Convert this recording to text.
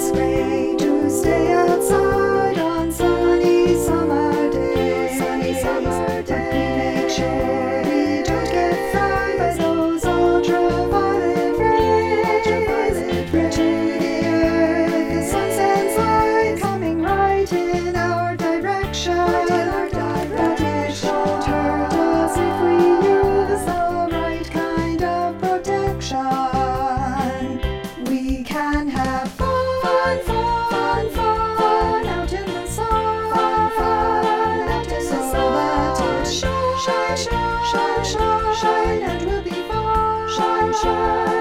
It's great to stay outside on sunny summer days. But we make sure we don't get fried by those ultraviolet rays. Into the earth, the sun sends light coming right in our direction. That is sheltered us if we use the right kind of protection. We can have fun out in the sun. So let it shine, and we'll be fine.